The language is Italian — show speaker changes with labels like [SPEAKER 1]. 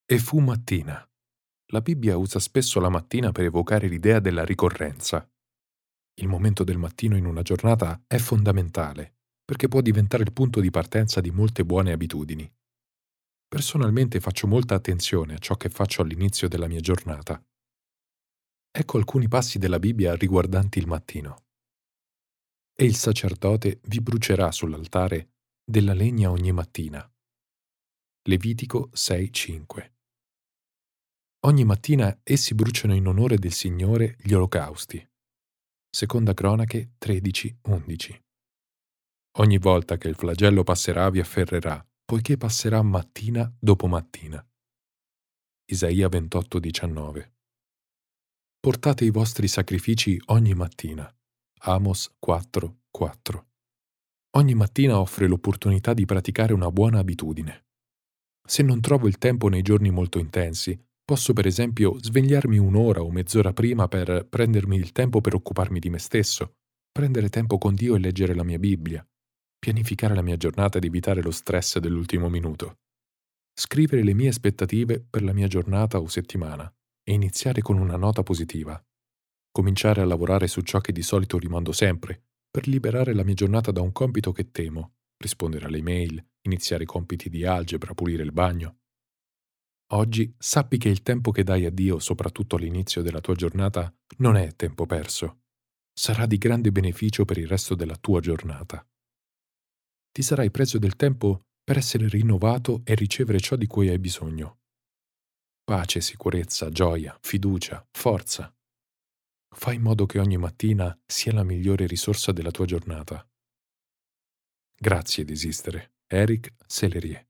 [SPEAKER 1] E fu mattina. La Bibbia usa spesso la mattina per evocare l'idea della ricorrenza. Il momento del mattino in una giornata è fondamentale, perché può diventare il punto di partenza di molte buone abitudini. Personalmente faccio molta attenzione a ciò che faccio all'inizio della mia giornata. Ecco alcuni passi della Bibbia riguardanti il mattino. E il sacerdote vi brucerà sull'altare della legna ogni mattina. Levitico 6:5. Ogni mattina essi bruciano in onore del Signore gli olocausti. Seconda Cronache 13:11. Ogni volta che il flagello passerà vi afferrerà, poiché passerà mattina dopo mattina. Isaia 28:19. Portate i vostri sacrifici ogni mattina. Amos 4:4. Ogni mattina offre l'opportunità di praticare una buona abitudine. Se non trovo il tempo nei giorni molto intensi, posso per esempio svegliarmi un'ora o mezz'ora prima per prendermi il tempo per occuparmi di me stesso, prendere tempo con Dio e leggere la mia Bibbia, pianificare la mia giornata ed evitare lo stress dell'ultimo minuto, scrivere le mie aspettative per la mia giornata o settimana e iniziare con una nota positiva, cominciare a lavorare su ciò che di solito rimando sempre, per liberare la mia giornata da un compito che temo, rispondere alle email, iniziare i compiti di algebra, pulire il bagno. Oggi sappi che il tempo che dai a Dio, soprattutto all'inizio della tua giornata, non è tempo perso. Sarà di grande beneficio per il resto della tua giornata. Ti sarai preso del tempo per essere rinnovato e ricevere ciò di cui hai bisogno. Pace, sicurezza, gioia, fiducia, forza. Fai in modo che ogni mattina sia la migliore risorsa della tua giornata. Grazie di esistere. Eric Sellerie.